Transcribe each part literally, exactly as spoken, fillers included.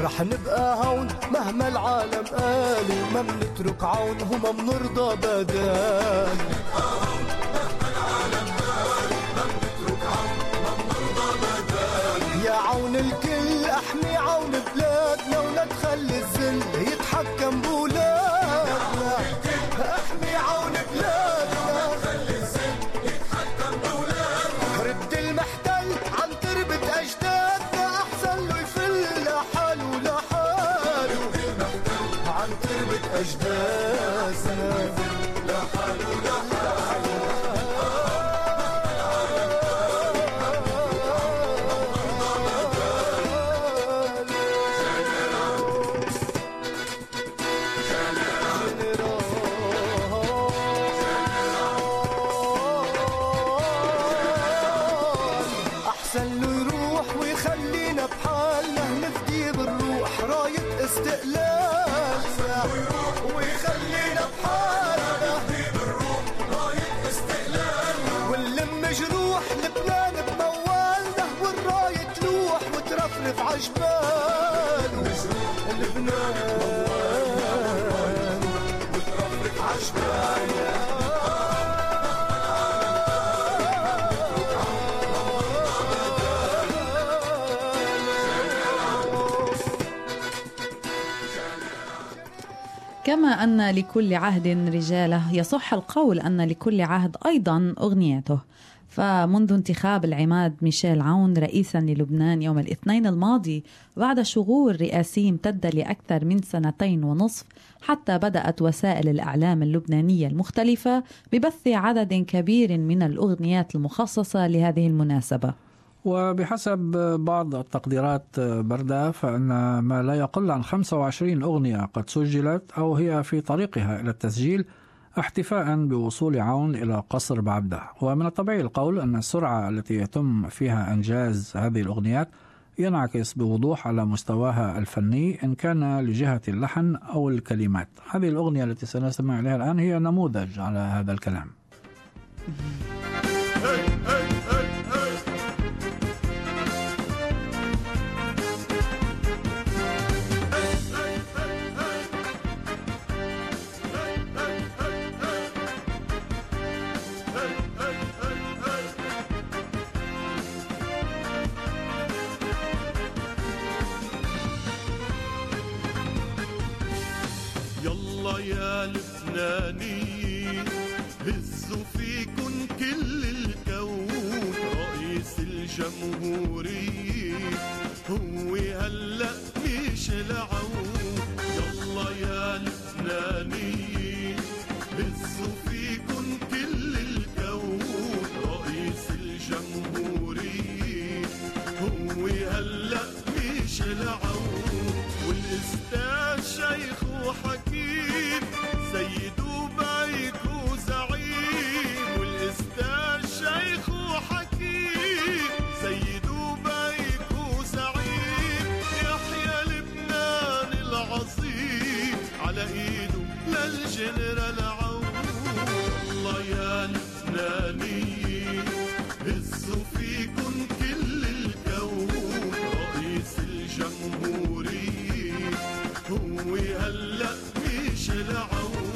رح نبقى هون مهما العالم قالوا، ما منترك عون وما منرضى بدال. يا عون الكل احمي عون بلادنا، ولا تخلي الذل يتحكم بولادنا. احمي عون بلادنا، ولا تخلي الذل يتحكم بولادنا. رد المحتل عن تربة اجدادنا، احسن له يفل لحاله لحاله. رد المحتل عن تربة اجدادنا، لحاله لحاله. استقلالنا ويخلينا بحالنا، بالروح راية استقلالنا. واللم جروح لبنان بموالنا، والراية تلوح وترفرف عجباله. لبنان وترفرف عجباله. كما أن لكل عهد رجاله، يصح القول أن لكل عهد أيضا أغنيته. فمنذ انتخاب العماد ميشيل عون رئيسا للبنان يوم الاثنين الماضي، بعد شغور رئاسي امتد لأكثر من سنتين ونصف، حتى بدأت وسائل الإعلام اللبنانية المختلفة ببث عدد كبير من الأغنيات المخصصة لهذه المناسبة. وبحسب بعض التقديرات بردة، فإن ما لا يقل عن خمسة وعشرين أغنية قد سجلت أو هي في طريقها إلى التسجيل، احتفاء بوصول عون إلى قصر بعبدة. ومن الطبيعي القول أن السرعة التي يتم فيها إنجاز هذه الأغنيات ينعكس بوضوح على مستواها الفني، إن كان لجهة اللحن أو الكلمات. هذه الأغنية التي سنستمع عليها الآن هي نموذج على هذا الكلام. يا لبنانيين هزوا فيكن كل الكون، رئيس الجمهورية هو هلأ ميشيل عون. يلا يا لبنانيين هزوا فيكن كل الكون، رئيس الجمهورية هو هلأ ميشيل عون. والأستاذ شيخ وحكيم سيد وبيك وزعيم، والأستاذ شيخ وحكيم سيد وبيك وزعيم. يحيى لبنان العظيم على ايده للجنرال عون. الله يا لبنانيين هزوا فيكن كل الكون، رئيس الجمهورية هو هلأ ميشيل عون.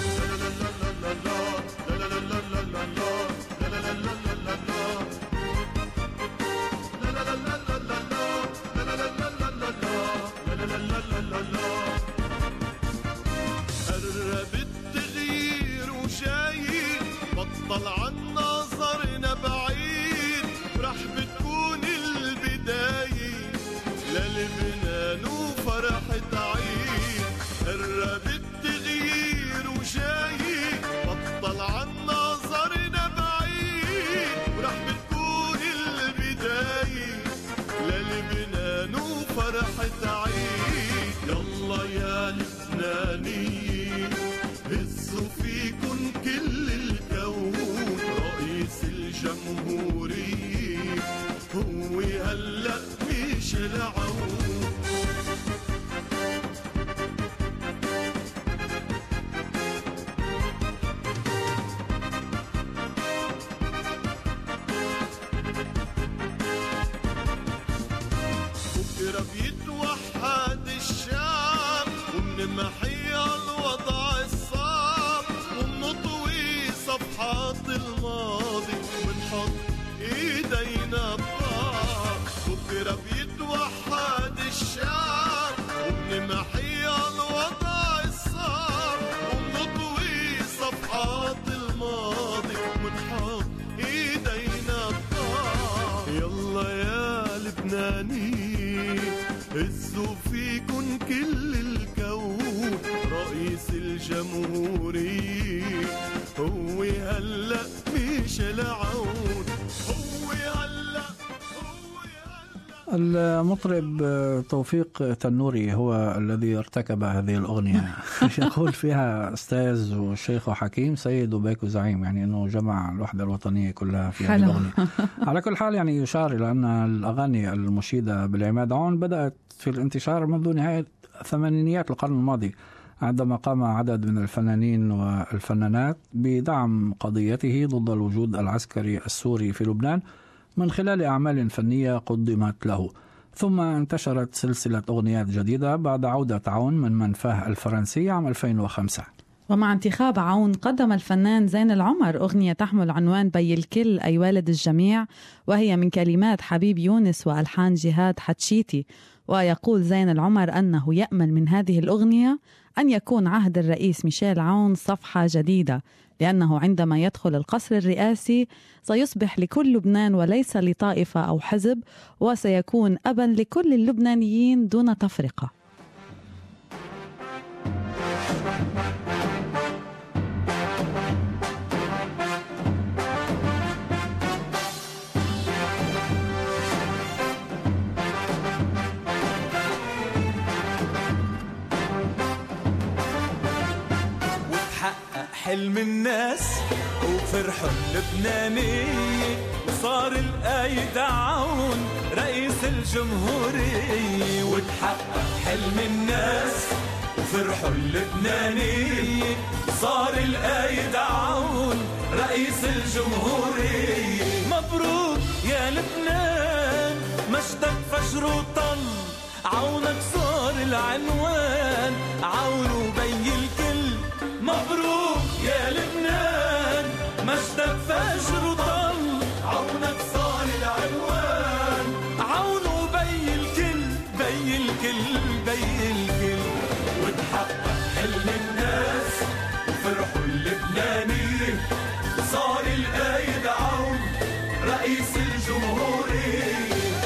قرب التغيير وجاي، بطل عنا نظرنا بعيد، رح بتكون البداية للبنان وفرحة عيد. قرب التغيير وجاي، بطل عنا نظرنا بعيد، ورح بتكون البداية للبنان وفرحة عيد. يلا يا لبنانيين هزوا فيكن كل الكون، رئيس الجمهورية هو هلأ ميشيل عون. بكرة بيتوحد لبناني هزوا فيكن كل الكون رئيس الجمهورية هو هلأ ميشيل عون هو هلأ هو هلأ. المطرب توفيق تنوري هو الذي ارتكب هذه الأغنية. يقول فيها أستاذ وشيخ وحكيم سيد وبيك وزعيم، يعني أنه جمع الوحدة الوطنية كلها في هذه الأغنية. على كل حال يعني يشار إلى أن الأغاني المشيدة بالعماد عون بدأت في الانتشار منذ نهاية ثمانينيات القرن الماضي، عندما قام عدد من الفنانين والفنانات بدعم قضيته ضد الوجود العسكري السوري في لبنان من خلال أعمال فنية قدمت له. ثم انتشرت سلسلة أغنيات جديدة بعد عودة عون من منفاه الفرنسي عام ألفين وخمسة. ومع انتخاب عون قدم الفنان زين العمر أغنية تحمل عنوان بي الكل أي والد الجميع، وهي من كلمات حبيب يونس وألحان جهاد حتشيتي. ويقول زين العمر أنه يأمل من هذه الأغنية أن يكون عهد الرئيس ميشيل عون صفحة جديدة، لأنه عندما يدخل القصر الرئاسي سيصبح لكل لبنان وليس لطائفة أو حزب، وسيكون أبا لكل اللبنانيين دون تفرقة. حلم الناس وفرحوا اللبناني وصار القايد عون رئيس الجمهورية. وتحقق حلم الناس وفرحوا اللبناني صار القايد عون رئيس الجمهورية. مبروك يا لبنان مجدك فجر وطل، عونك صار العنوان عون وبي الكل. مبروك يا لبنان مجدك فجر وطل، عونك صار العنوان عون وبي الكل بي الكل بي الكل. وتحقق حلم الناس وفرحوا اللبناني صار القايد عون رئيس الجمهورية.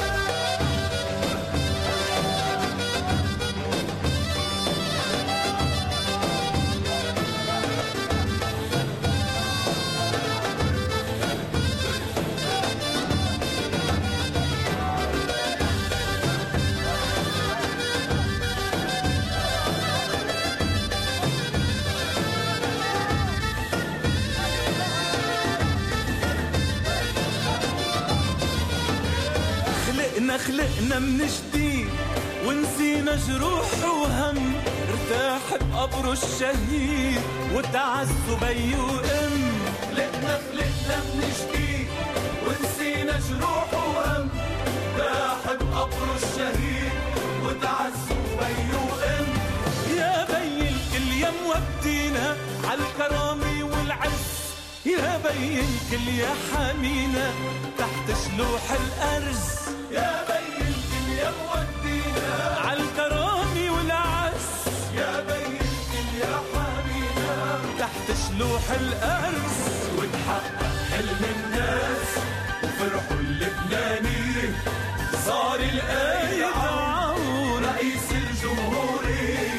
خلقنا من جديد ونسينا جروح وهم، ارتاح بقبره الشهيد وتعزوا بي وام. خلقنا خلقنا من جديد ونسينا جروح وهم، ارتاح بقبره الشهيد وتعزوا بي وام. يا بي الكل يا مودينا عالكرامة والعز، يا بي الكل يا حامينا تحت شلوح الأرز. يا بي الكل يا مودينا عالكرامة والعز، يا بي الكل يا حامينا تحت شلوح الأرز. وتحقق حلم الناس وفرحوا اللبناني صار القايد عون رئيس الجمهورية.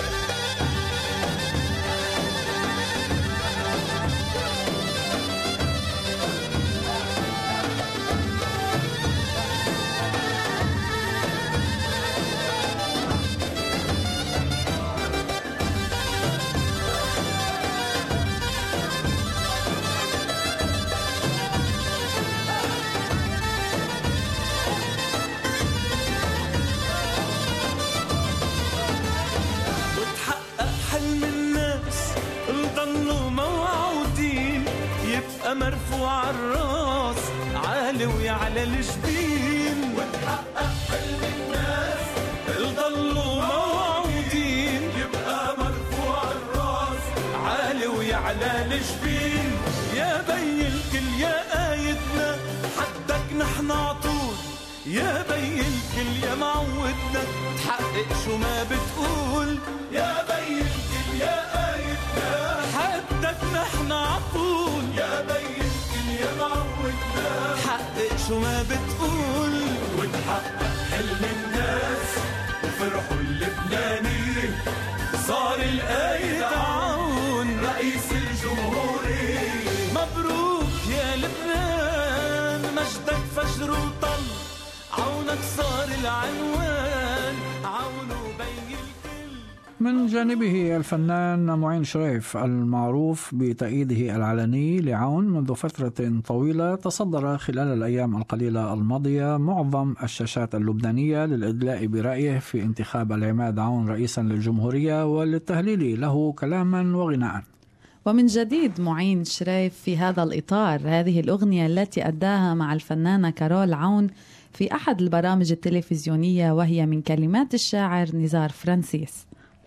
مرفوع الراس عالي ويعلى الجبين. وتحقق حلم الناس الضلوا موعودين، يبقى مرفوع الراس عالي ويعلى الجبين. يا بي الكل يا قايدنا حدك نحن عطول، يا بي الكل يا معودنا تحقق شو ما بتقول. يا بي الكل يا قايدنا حدك نحن عطول، يا بي الكل يا معودنا حقق شو ما بتقول. وتحقق حلم الناس وفرحوا اللبناني صار القايد عون رئيس الجمهورية. مبروك يا لبنان مجدك فجر وطل عونك صار العنوان عون وبي الكل. من جانبه الفنان معين شريف المعروف بتأييده العلني لعون منذ فترة طويلة تصدر خلال الأيام القليلة الماضية معظم الشاشات اللبنانية للإدلاء برأيه في انتخاب العماد عون رئيسا للجمهورية وللتهليل له كلاما وغناء. ومن جديد معين شريف في هذا الإطار هذه الأغنية التي أداها مع الفنانة كارول عون في أحد البرامج التلفزيونية وهي من كلمات الشاعر نزار فرانسيس.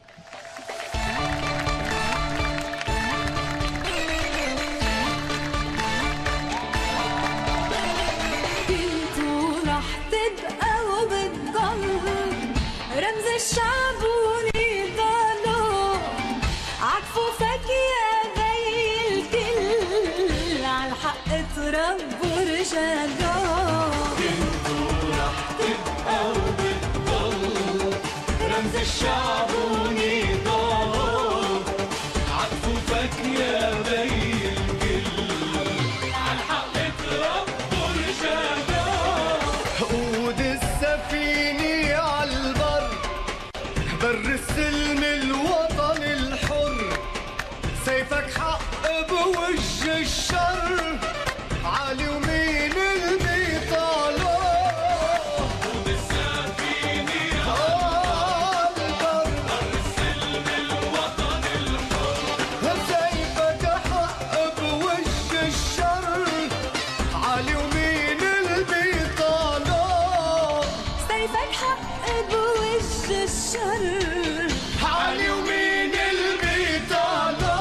الشعب ونضاله عطفوفك يا بي الكل عالحق تربوا رجاله. انتو رح تبقى وبتضل رمز الشعب ونضاله عطفوفك يا بي الكل عالحق تربوا رجاله. قود السفينة عالبر بر السلم الوطن الحر سيفك حق بوجه الشر عالي ومين البيطاله. قود السفينة عالبر بر السلم الوطن الحر سيفك حق بوجه الشر عالي ومين البيطاله. سيفك حق بوجه الشر عالي ومين البيطاله.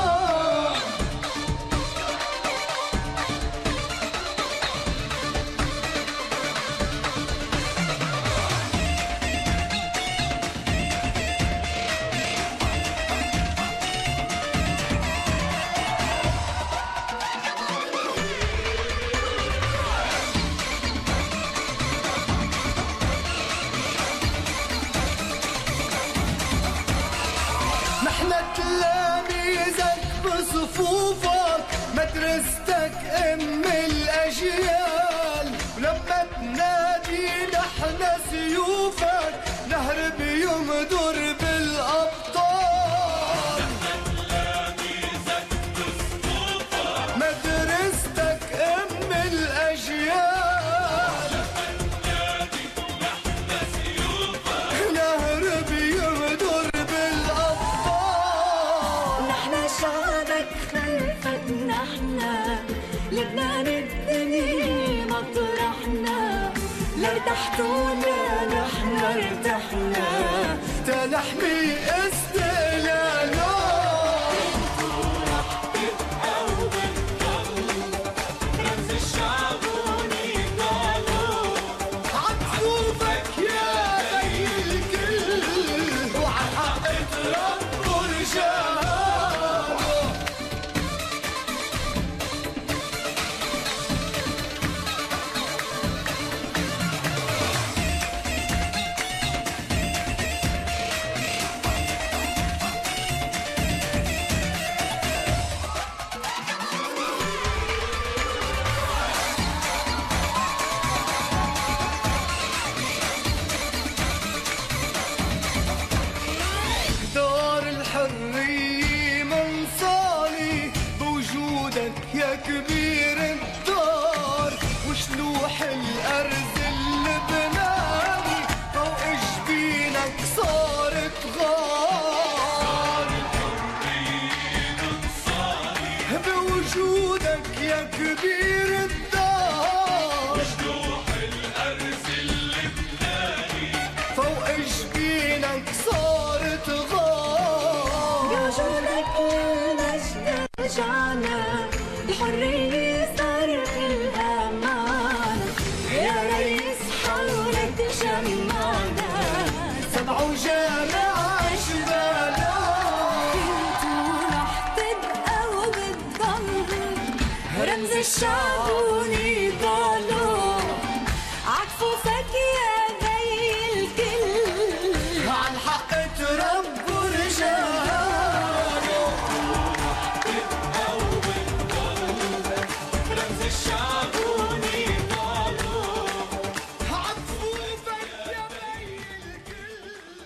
بصفوفك مدرستك ام الاجيال ولما تنادي نحن سيوفك نهرب يمدر بالابطال. مدرستك ام الاجيال نهرب يمدر بالابطال. نحن شعبك خلفك نحن لبنان الدنيا مطرحنا لارتحتونا نحن ارتحنا تنحمي استقلاله. رمز الشعب ونضاله عطفوفك يا بي الكل وعالحق تربوا رجاله. دار الحرية منصالي بوجودك يا كبير الدار وشلوح الأرز اللبناني فوق جبينك صارت غار. بوجودك يا كبير الدار مشلوح الأرز اللبناني فوق جبينك صارت غار. بوجودك المجد رجعنا الحرية صار الأمان يا ريس حولك جمعنا سبع وجامع شباله. انتو رح تبقى وبتضل رمز الشعب ونضاله عطفوفك يا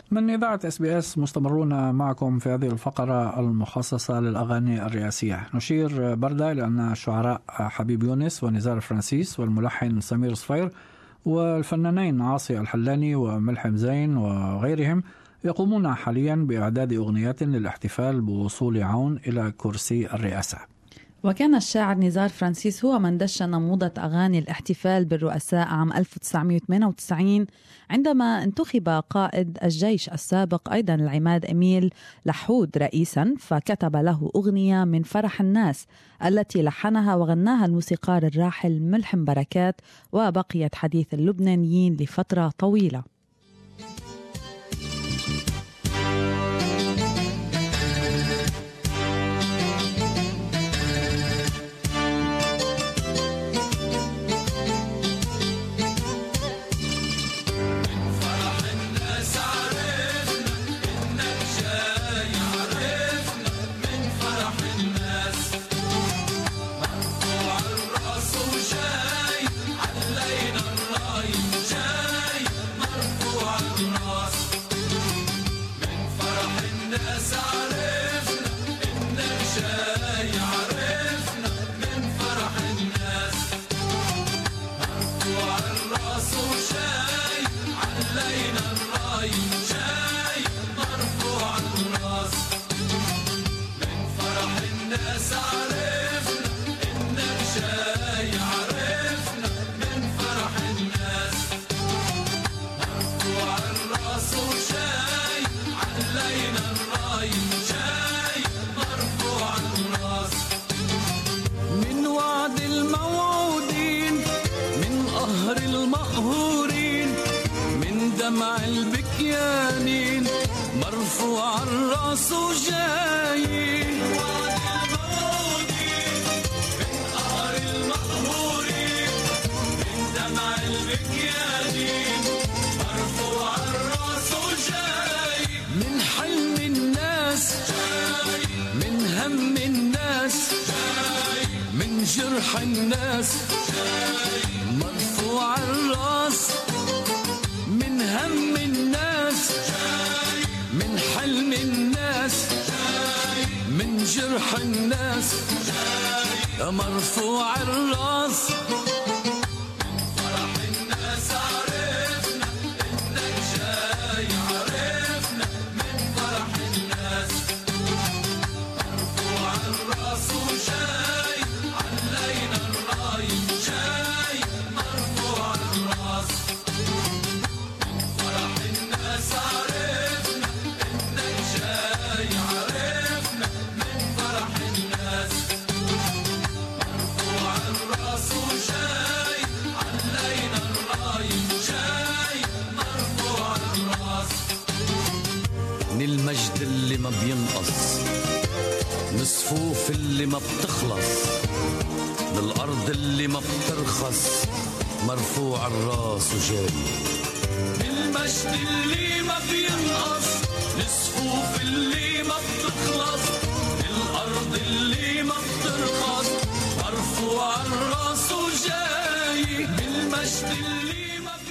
من إذاعة اس بي اس مستمرون معكم في هذه الفقرة المخصصة للأغاني الرئاسية. نشير بردة لأن الشعراء حبيب يونس ونزار فرانسيس والملحن سمير صفير والفنانين عاصي الحلاني وملحم زين وغيرهم يقومون حاليا بإعداد أغنيات للاحتفال بوصول عون إلى كرسي الرئاسة. وكان الشاعر نزار فرانسيس هو من دشن موضة أغاني الاحتفال بالرؤساء عام ألف وتسعمائة وثمانية وتسعين عندما انتخب قائد الجيش السابق أيضا العماد أميل لحود رئيسا، فكتب له أغنية من فرح الناس التي لحنها وغناها الموسيقار الراحل ملحم بركات، وبقيت حديث اللبنانيين لفترة طويلة. جرح الناس مرفوع الراس، من هم الناس من حلم الناس، من جرح الناس مرفوع الراس. المجد اللي ما بينقص، الصفوف اللي ما بتخلص، بالأرض اللي ما بترخص، مرفوع الراس وجاي. المجد اللي ما بينقص، الصفوف اللي ما بتخلص، الأرض اللي ما بترخص، مرفوع الراس وجاي. المجد اللي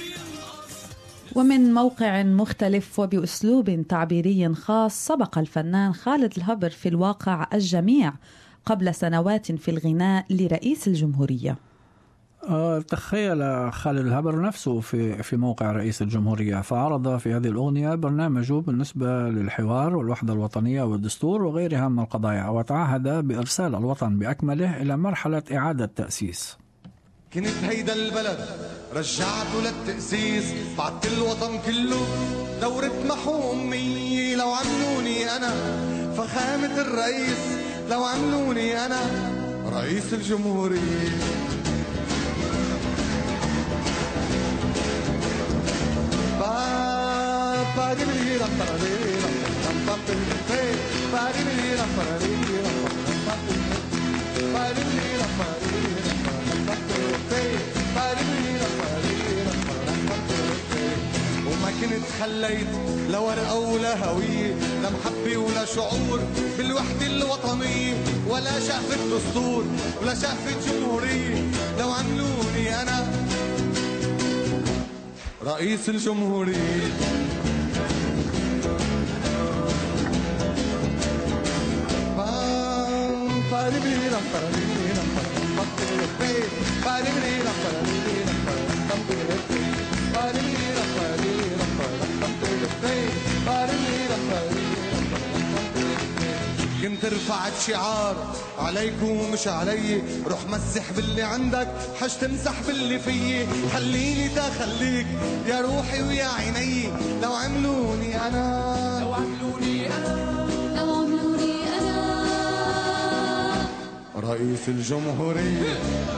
ومن موقع مختلف وبأسلوب تعبيري خاص، سبق الفنان خالد الهبر في الواقع الجميع قبل سنوات في الغناء لرئيس الجمهورية. أه تخيل خالد الهبر نفسه في في موقع رئيس الجمهورية، فعرض في هذه الأغنية برنامجه بالنسبة للحوار والوحدة الوطنية والدستور وغيرها من القضايا، وتعهد بإرسال الوطن بأكمله إلى مرحلة إعادة تأسيس. كنت هيدا البلد رجعته للتأسيس، بعت الوطن كله دورة محو أمي. لو عملوني أنا فخامة الرئيس، لو عملوني أنا رئيس الجمهورية. وما كنت خليت لا ورقة ولا هوية، لا محبة ولا شعور بالوحدة الوطنية، ولا شقفة دستور ولا شقفة جمهورية. لو عملوني أنا رئيس الجمهورية. كنت رفعت شعار عليكم مش علي، روح مسح باللي عندك حش تمسح باللي فيي، خليني تخليك يا روحي ويا عيني، لو عملوني انا لو عملوني أنا لو عملوني أنا رئيس الجمهورية.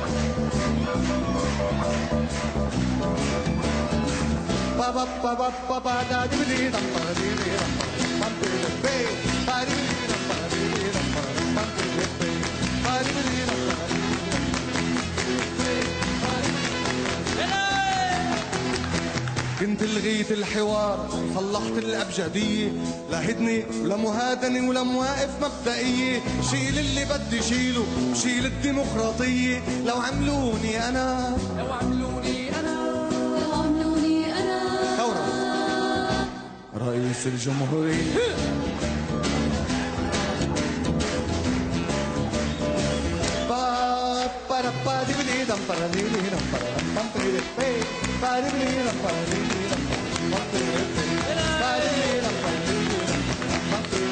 بابا بابا بابا دا دي دي دا با دي دي دا با دي دي با دي دي دا با دي دي دا با دي دي با دي دي دا با كنت لغيت الحوار صلحت الأبجدية، لا هدني ولا مهادنة ولا مواقف مبدئية، شيل اللي بدي شيله شيل الديمقراطية، لو عملوني أنا لو عملوني أنا لو عملوني أنا ثورة رئيس الجمهورية. با با با دي بدي دم با دي دي دم با دم با دي دي با دي دي دم با دي دي دم با دي دي با دي دي دم با دي دي دم با دي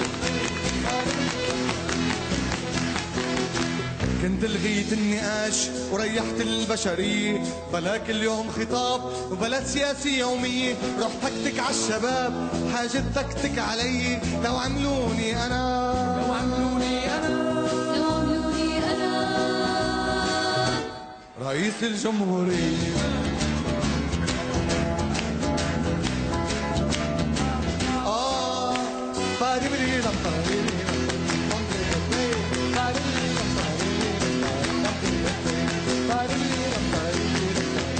دي. كنت لغيت النقاش وريحت البشرية، بلاك اليوم خطاب وبلا سياسة يومية، روح تكتك عالشباب حاجة تكتك علي، لو عملوني أنا لو عملوني أنا لو عملوني أنا رئيس الجمهورية. آه بادي بدي دم بادي بدي دم بادي بدي دم بادي بدي دم بادي بدي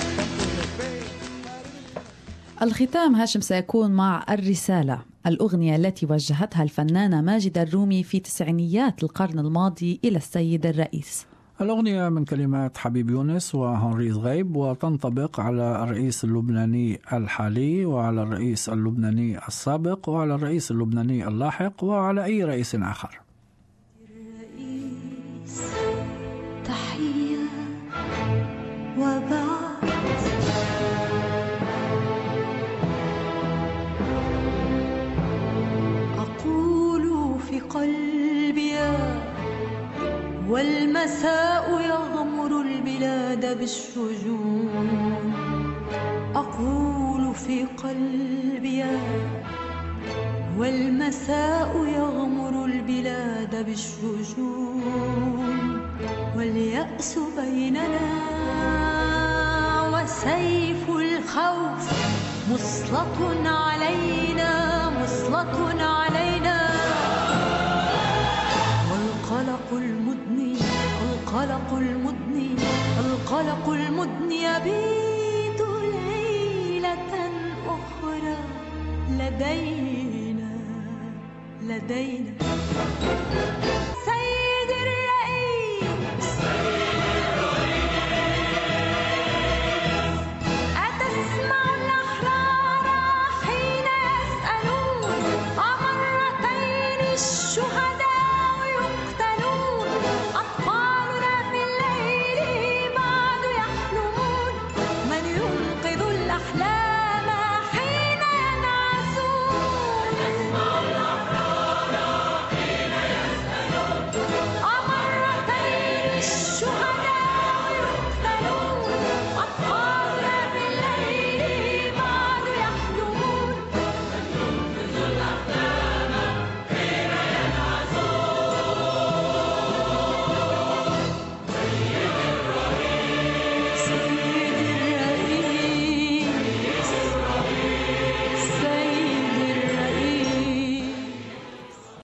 دم. الختام هاشم سيكون مع الرسالة، الأغنية التي وجهتها الفنانة ماجدة الرومي في تسعينيات القرن الماضي إلى السيد الرئيس. الأغنية من كلمات حبيب يونس وهنري غيب، وتنطبق على الرئيس اللبناني الحالي وعلى الرئيس اللبناني السابق وعلى الرئيس اللبناني اللاحق وعلى أي رئيس آخر. رئيس تحية وبعد أقول في قلبي والمساء يغمر البلاد بالشجون، أقول في قلبي والمساء يغمر البلاد بالشجون، واليأس بيننا وسيف الخوف مسلط علينا مسلط علينا، والقلق المدني القلق المدني القلق المدني يبيت ليلة أخرى لدينا لدينا